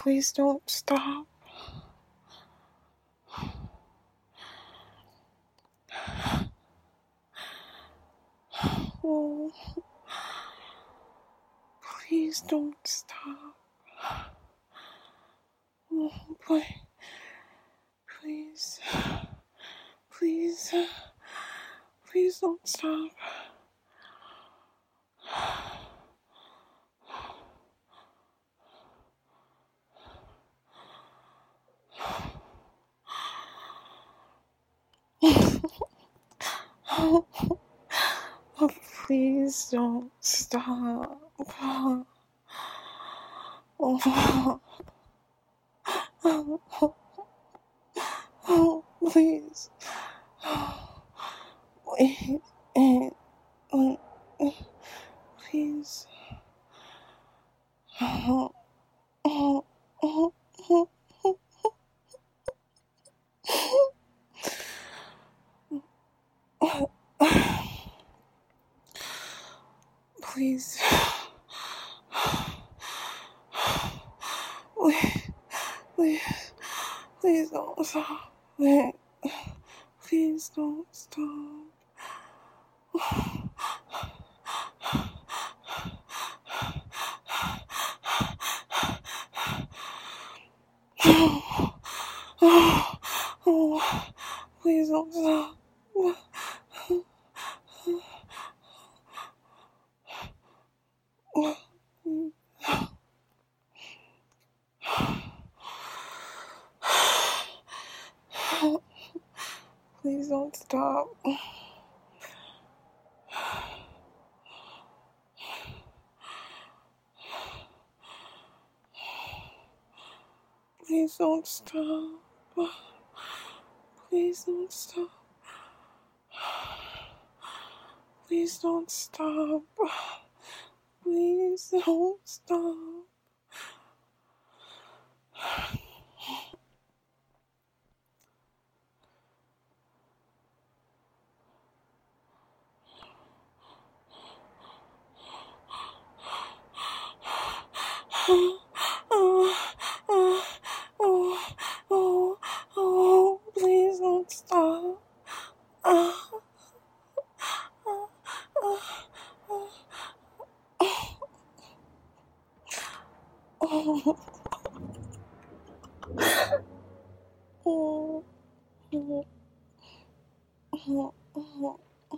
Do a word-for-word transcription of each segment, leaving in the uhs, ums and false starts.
Please don't stop. Oh, please don't stop. Oh, please, please, please, please don't stop. Oh, oh, please don't stop. Oh, oh, oh, oh, please. Oh, wait, eh, eh, eh, please. Oh, oh, oh, oh, oh. Please. Wait, please, please don't stop. Wait, please don't stop. Oh, oh, oh, please don't stop. Please don't stop. Please don't stop. Please don't stop. Please don't stop. Please don't stop. Oh, oh, oh, oh, oh, oh, please don't stop. Oh, oh, oh, oh, oh, oh, oh, oh, oh.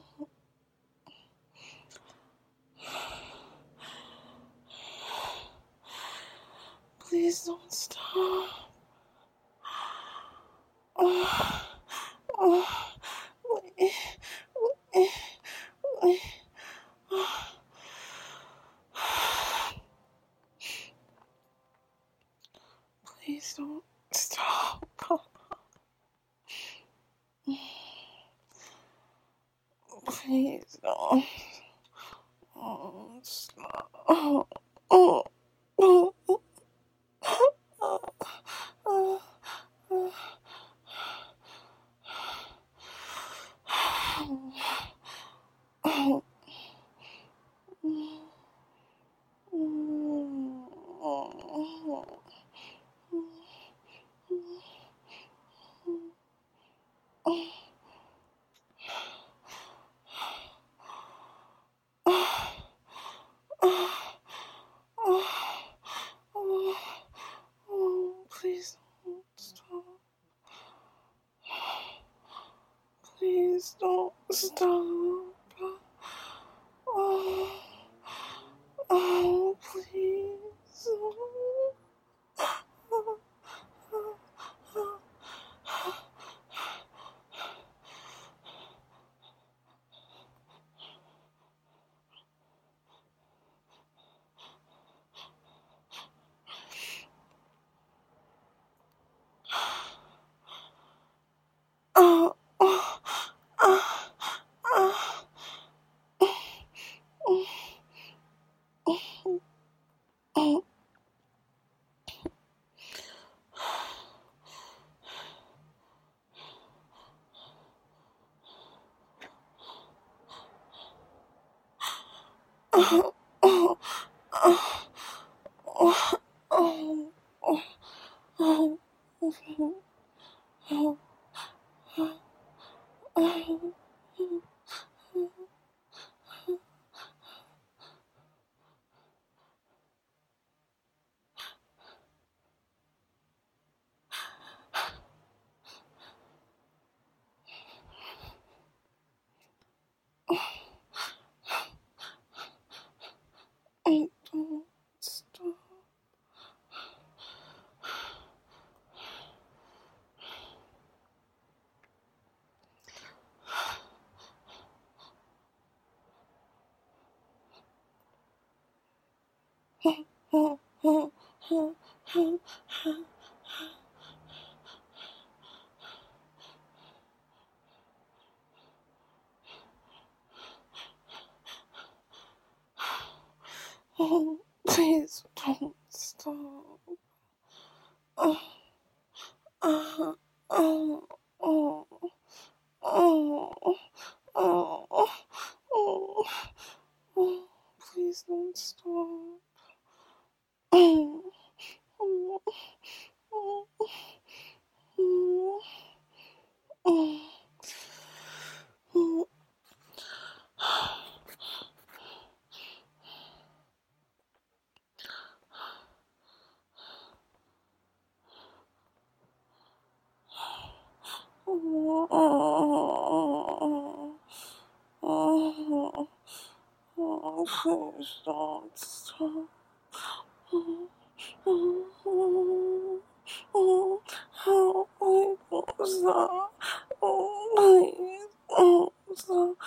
Please don't stop. Oh, oh, wait, wait, wait. Please don't stop. Please don't. Oh, stop. Oh, oh, oh, oh, oh, oh, oh. Oh, please don't stop. Please don't stop. Oh, oh, please. Oh, oh, oh, oh, oh, oh. Oh, oh, oh, oh, oh, oh. oh, oh, oh, I don't stop. Oh, oh, oh, oh, oh, please don't stop. Oh, oh, oh, oh, oh, oh, oh, oh, please don't stop. Oh, oh, oh, oh, oh, oh. Oh, oh, oh, oh, please don't stop. Oh, oh, oh, oh, oh, please don't stop. Oh, please don't stop.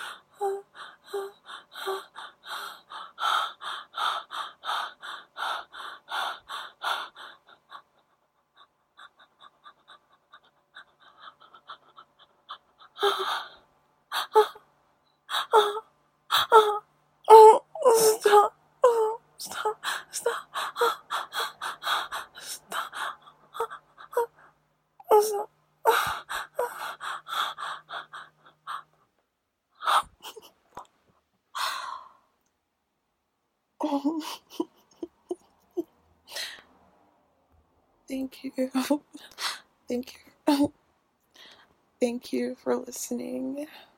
Oh, oh, stop. Oh, stop. Stop. Stop. Stop. Oh, thank you. Thank you. Thank you for listening.